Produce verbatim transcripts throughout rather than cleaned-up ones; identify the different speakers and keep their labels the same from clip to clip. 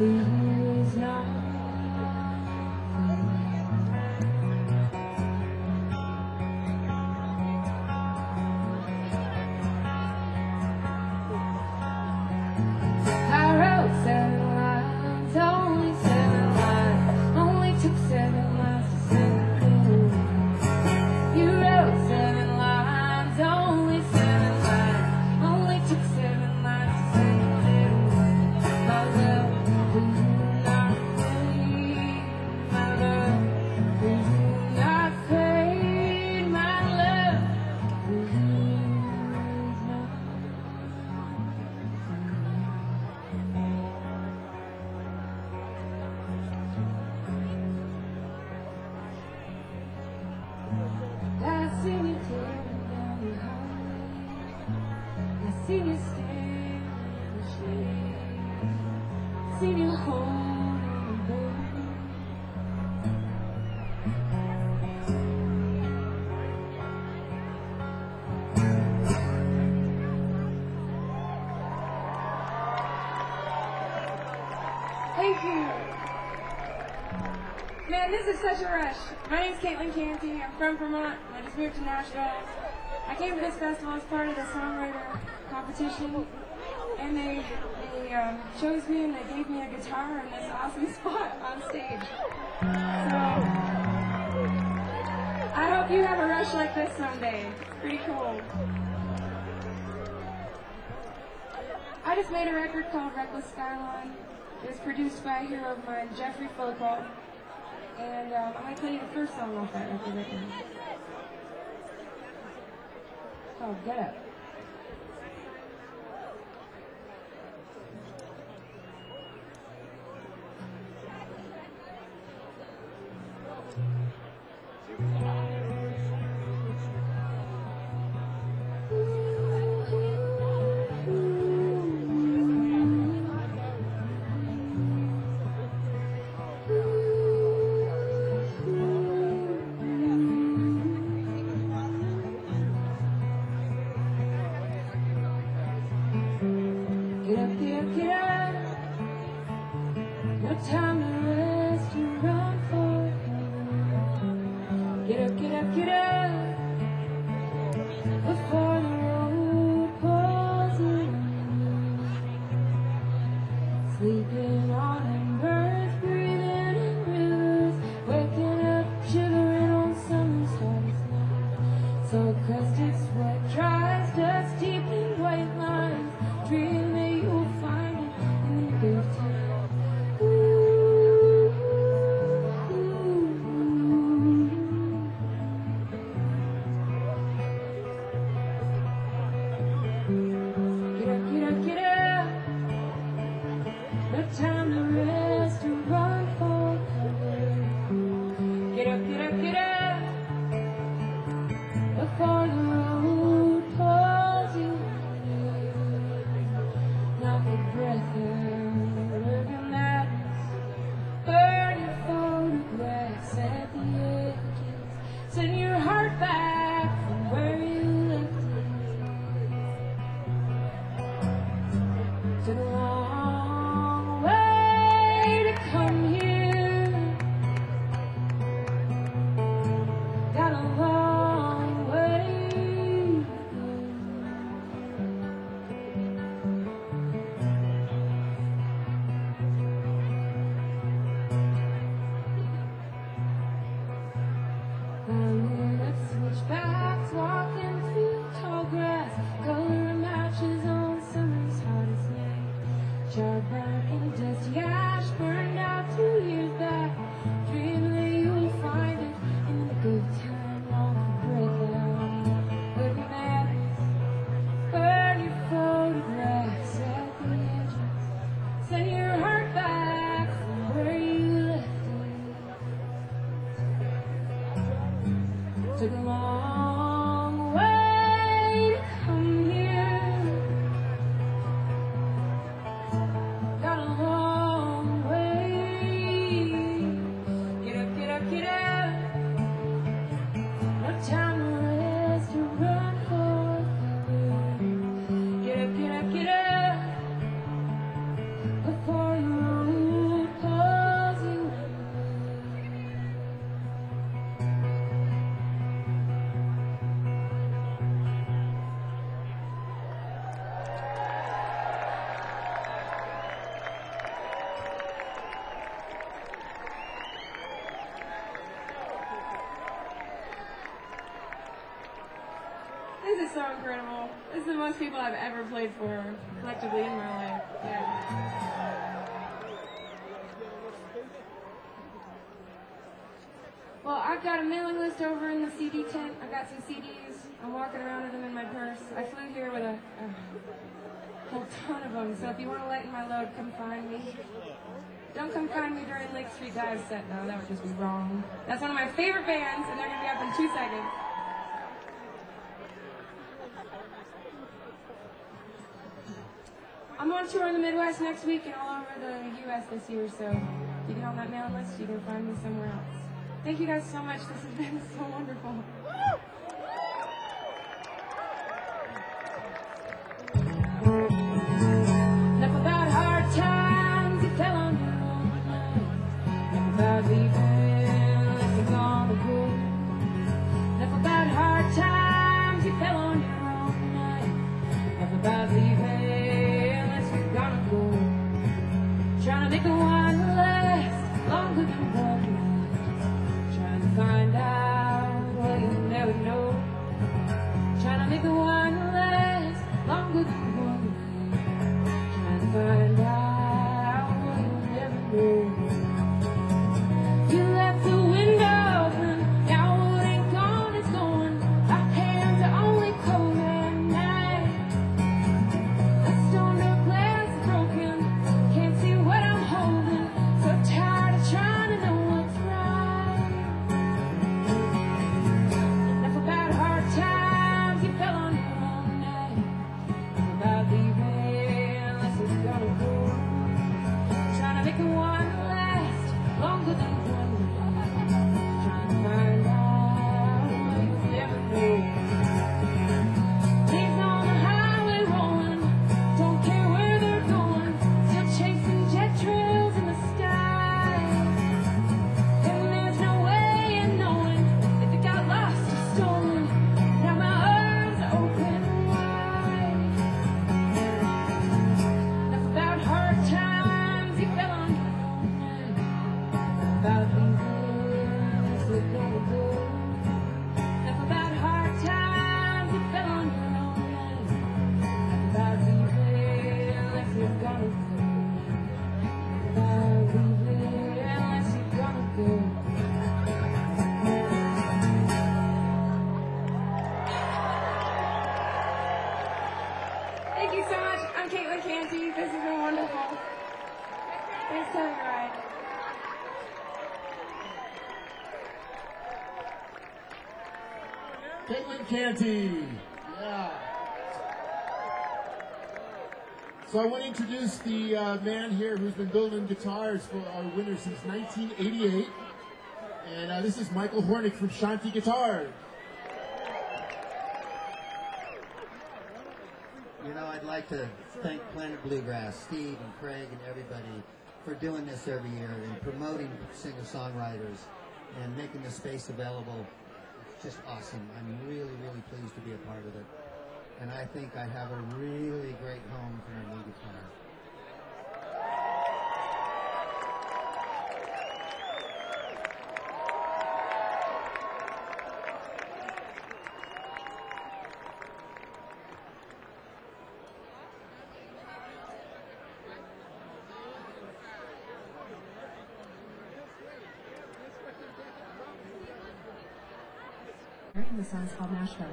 Speaker 1: is not I wrote seven lines, only seven lines, only took seven lines to sing it. You wrote seven lines, only seven lines, only took seven lines to sing it. My love, will you not fade? My love, will you not fade? My love, will you not? I see you tearing down the hallway. I see you standing in the shade. I see you holding the baby. Thank you. Man, this is such a rush. My name's Caitlin Canty. I'm from Vermont. I just moved to Nashville. I came to this festival as part of the songwriter competition, and they they um, chose me and they gave me a guitar and this awesome spot on stage. So I hope you have a rush like this someday. It's pretty cool. I just made a record called Reckless Skyline. It was produced by a hero of mine, Jeffrey Folcall. And um, I'm going to play you the first song off that record right now. It's called Get Up. Get up, get up, get up. No time to rest and run for cover. Get up, get up, get up. Before the road pulls in. Sleeping on embers, breathing in rivers. Waking up, shivering on summer stars now. So crusted sweat dries, dust deep in white lines. Dream that you'll find it in the good time. Ooh, ooh, ooh. Get up, get up, get up. No time to rest or run for cover. Get up, get up, get up. Before the road pulls you in. Now for breath and urban madness. Burn your photographs at the edges. Send your heart back from where you left it. Took a long way to come here. Got a long way to go. Climbing up switchbacks, walking through tall grass, color matches on summer's hottest night. Charred bark and dusty ash burned out two years back. Dream that you'll find it in the good time, long breath out. Good madness, burn your photographs at the edges. Send your heart back from where you left it. Took a long way to come here. Got a long way incredible. This is the most people I've ever played for collectively in my life. Yeah. Well, I've got a mailing list over in the C D tent. I've got some C Ds. I'm walking around with them in my purse. I flew here with a, a whole ton of them, so if you want to lighten my load, come find me. Don't come find me during Lake Street Dive set, though. That would just be wrong. That's one of my favorite bands, and they're going to be up in two seconds. I'm on tour in the Midwest next week and all over the U S this year, so if you get on that mailing list, you can find me somewhere else. Thank you guys so much. This has been so wonderful. Enough about hard times, you fell on your own night. Enough about leaving, unless you're gonna go. Enough about hard times, you fell on your own night. Enough about leaving, unless you're gonna go. Trying to make the one last longer than one night. Trying to find out what you never know. Trying to make the one last longer than one night. Trying to find out what you never know. You left the window open, now it ain't gone, it's gone. Our hands are only cold at night. The stone door glass is broken, can't see what I'm holding. So tired of trying to know what's right. Enough about hard times, you fell on your own night. Enough about leaving, unless it's gonna go. Trying to make the one last longer than one night. Trying to find out what you never know. Leaves on the highway rolling, don't care where they're going. Still chasing jet trails in the sky. And there's no way in knowing if it got lost or stolen. Now my arms are open wide. Enough about hard times, you fell on your own night. About leaving, as we're gonna go. Enough about hard times, you fell on your own night. Enough about leaving, unless you're gonna go. About leaving, unless you're gonna go. Thank you so much. I'm Caitlin Canty. This has been wonderful. Thanks for having me ride.
Speaker 2: Caitlin Canty. Yeah. So I want to introduce the uh, man here who's been building guitars for our winner since nineteen eighty-eight. And uh, this is Michael Hornick from Shanti Guitars.
Speaker 3: You know, I'd like to thank Planet Bluegrass, Steve and Craig and everybody for doing this every year and promoting singer-songwriters and making the space available. It's just awesome. I'm really, really pleased to be a part of it. And I think I have a really great home for my new guitar.
Speaker 4: And the song's called Nashville.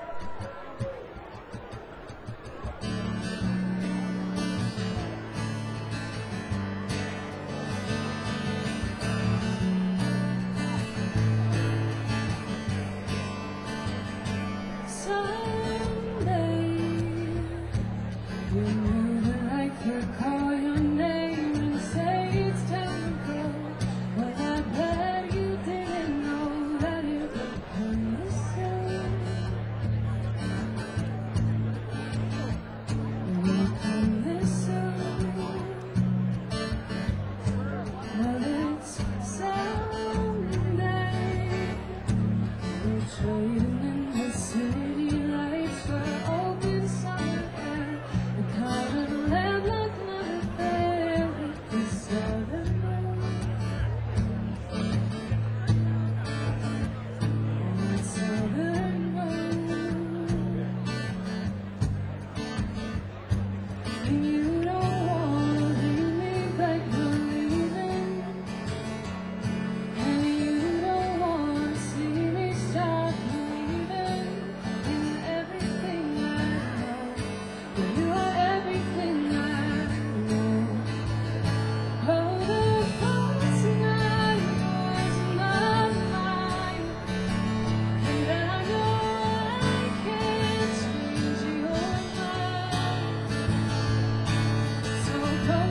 Speaker 1: Someday, whenever I could call your name and say it's time to go, but I bet you didn't know that it would come the same.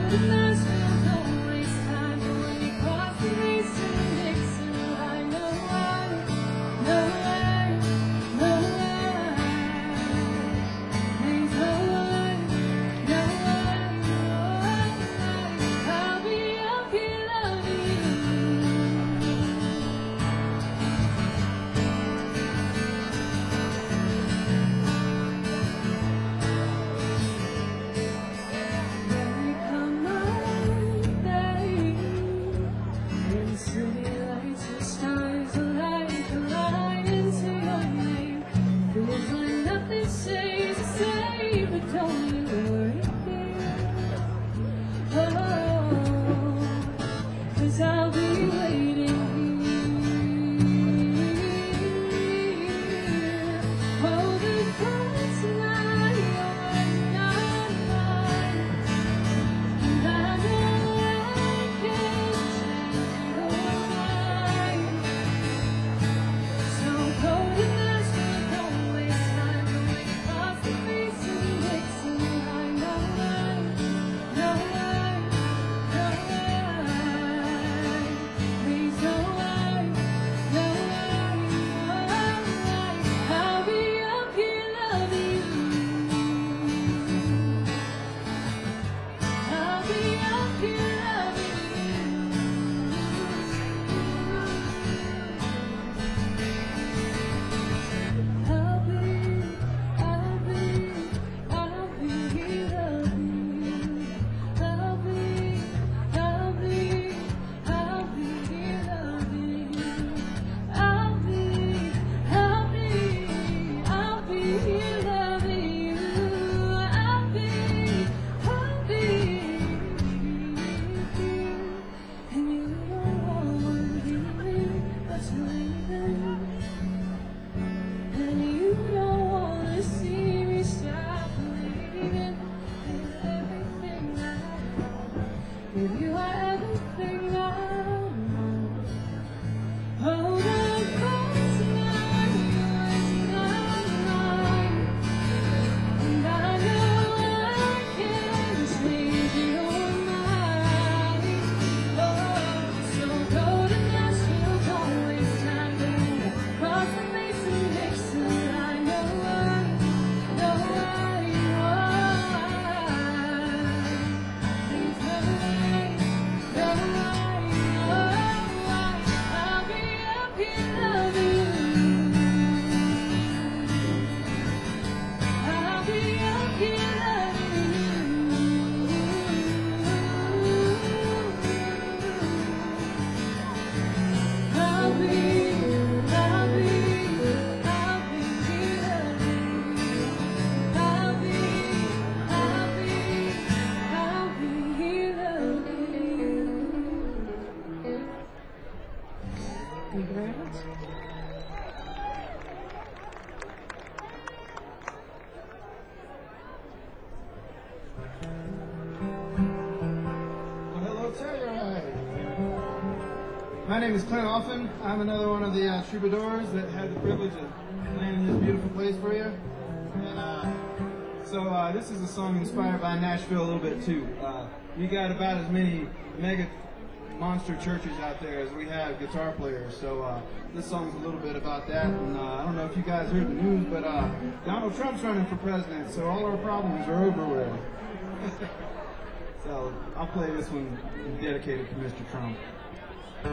Speaker 5: My name is Clint Alphin. I'm another one of the uh, troubadours that had the privilege of playing in this beautiful place for you. And uh, so uh, this is a song inspired by Nashville a little bit too. Uh, we got about as many mega monster churches out there as we have guitar players. So uh, this song's a little bit about that. And uh, I don't know if you guys heard the news, but uh, Donald Trump's running for president, so all our problems are over with. So I'll play this one dedicated to Mister Trump. Well,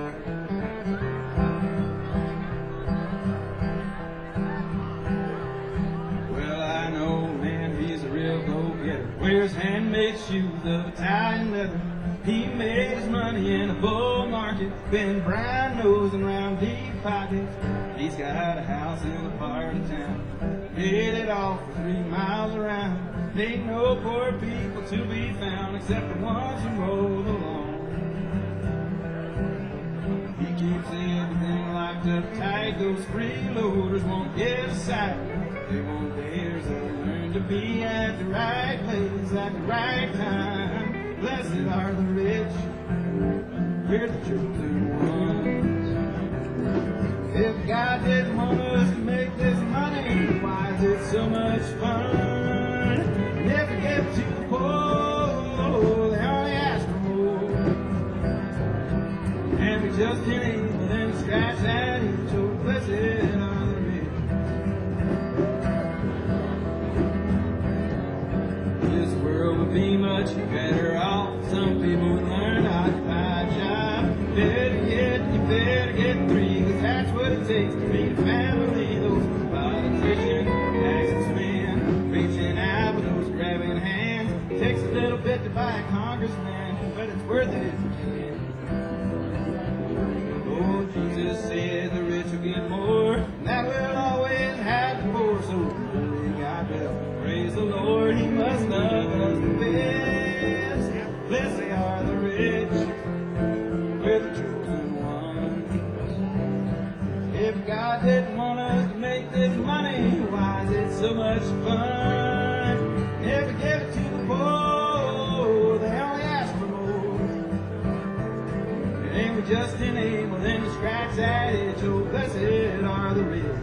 Speaker 5: I know, man, he's a real go-getter. Wears handmade shoes of Italian leather. He made his money in a bull market, been brown nosing around deep pockets. He's got a house in a part of town, made it all for three miles around. Ain't no poor people to be found except the ones who mow the lawn. He keeps everything locked up tight. Those freeloaders won't get a sight. They won't dare to learn to be at the right place at the right time. Blessed are the rich, we're the chosen ones. If God didn't want us to make this money, why is it so much fun? And if we get too poor, they only ask just enable them to scratch that itch. Oh, blessed are the rich. This world would be much better off. Some people would learn how to find a job. Better get, you better get three, cause that's what it takes to feed a family. Those politicians, taxmen, reaching out with those grabbing hands. It takes a little bit to buy a congressman, but it's worth it if you can. Oh, Jesus said the rich will get more, and that will always have the poor. So really, God will praise the Lord, He must love us the best. Blessed are the rich, we're the chosen ones. If God didn't want us to make this money, why is it so much fun? Never give it to the poor, they only ask for more. And we just enable them to scratch that itch. Oh, blessed are the rich.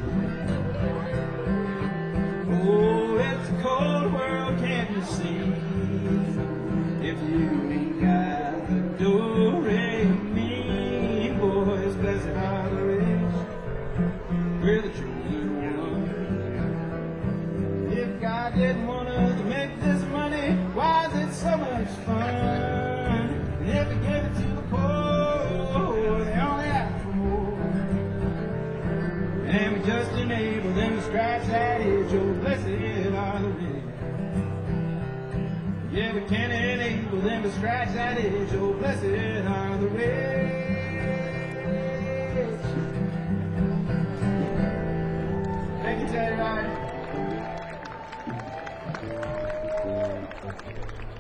Speaker 5: Oh, it's a cold world, can't you see? If you ain't got the do-re-mi, boys, blessed are the rich. We're the chosen ones. If God didn't want us to make this money, why is it so much fun? And if we give it to the poor, they only ask for more. And we just enable them to scratch that itch. Oh, blessed are the rich. Yeah, we can enable them to scratch that itch. Oh, blessed are the rich. Thank you, Teddy Ryan.